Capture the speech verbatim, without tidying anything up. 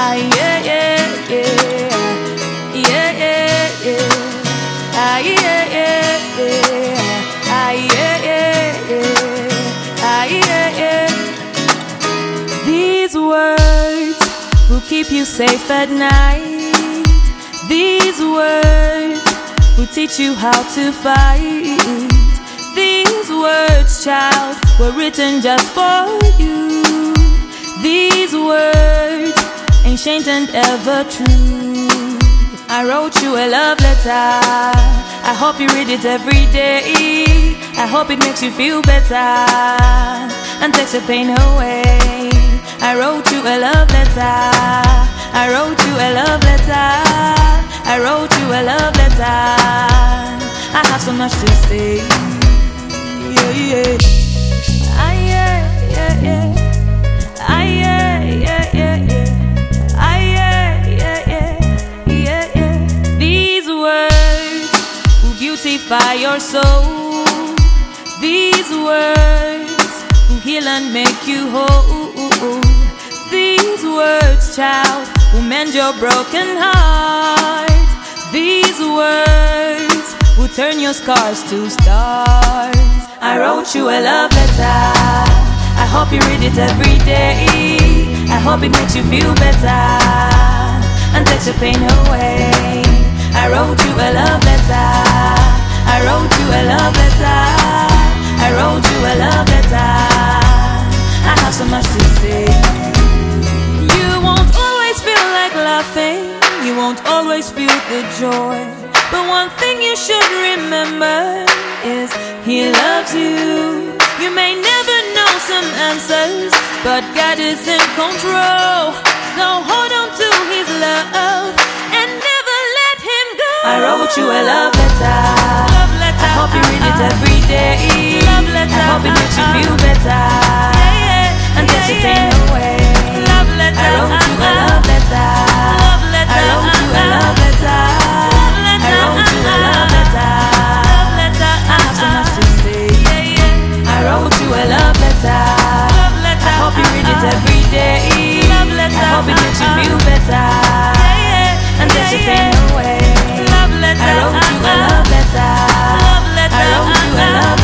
Ah, yeah, yeah, yeah. Yeah, yeah, yeah. Ah, yeah, yeah, yeah. Ah, yeah, yeah, yeah. Ah, yeah, yeah. These words will keep you safe at night. These words will teach you how to fight. These words, child, were written just for you. These words, ancient and ever true. I wrote you a love letter. I hope you read it every day. I hope it makes you feel better and takes the pain away. I wrote you a love letter. I wrote you a love letter. I wrote you a love letter. I have so much to say. Yeah, yeah. Ah, yeah, yeah, yeah. Ah, yeah, yeah, yeah, yeah. Ah, yeah, yeah, yeah, yeah, yeah. These words will beautify your soul. These words will heal and make you whole. These words, child, will mend your broken heart. These words will turn your scars to stars. I wrote you a love letter. I hope you read it every day. I hope it makes you feel better and takes your pain away. I wrote you a love letter. I wrote you a love letter. I wrote you a love letter. I have so much to say. You won't always feel like laughing. You won't always feel the joy. But one thing you should remember is He loves you. You may never know some answers, but God is in control. So hold on to His love and never let Him go. I wrote you a love letter. Love letter. I hope you read it every day. Love letter. I hope it makes you feel better and takes your pain away. Love letter. I wrote you a love letter. Love letter. I wrote you a love letter. Love letter. I wrote you a love letter. Love letter. I have so much to say. I wrote you a love letter. Love letter. I hope you read it every day. Love letter. I hope it makes you feel better and takes your pain away. Love letter. I wrote you a love letter. Love letter. I wrote you a love